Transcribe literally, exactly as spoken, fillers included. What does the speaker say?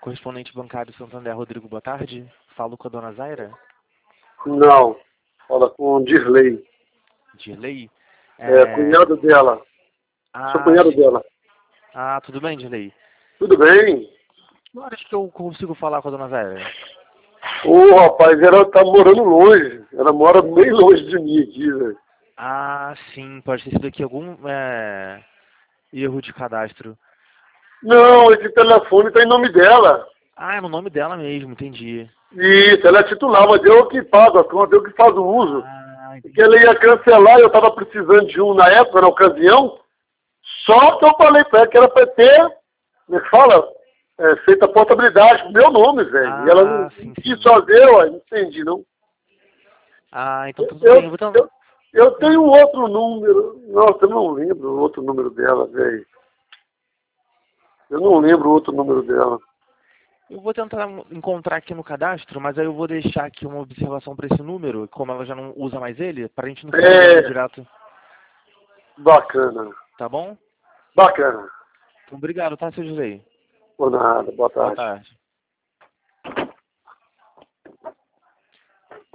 Correspondente bancário Santander, Rodrigo, boa tarde. Falo com a dona Zaira. Não, fala com Dirley. Dirley? É, é cunhado dela. Ah, Sou cunhado sim. dela. Ah, tudo bem, Dirley? Tudo bem? Que horas que eu consigo falar com a dona Zaira? Ô, rapaz, ela tá morando longe. Ela mora bem longe de mim aqui, velho. Ah, sim, pode ter sido aqui algum é, erro de cadastro. Não, esse telefone tá em nome dela. Ah, é no nome dela mesmo, entendi. Isso, ela é titular, mas eu que pago a conta, eu que faço o uso. Ah, Porque ela ia cancelar, eu tava precisando de um na época, na ocasião. Só que eu falei pra ela que era pra ter, como é que fala? É, feita a portabilidade com meu nome, velho. E ela não ah, sim, quis sim. fazer, ué, não entendi, não. Ah, então tudo Eu, bem. Eu vou tentar... eu, eu tenho outro número. Nossa, eu não lembro o outro número dela, velho. Eu não lembro o outro número dela. Eu vou tentar encontrar aqui no cadastro, mas aí eu vou deixar aqui uma observação para esse número, como ela já não usa mais ele, para a gente não ficar ligando É, direto, bacana. tá bom? Bacana. Então, obrigado, tá, seu Dirley? Por nada. Boa Boa tarde. tarde.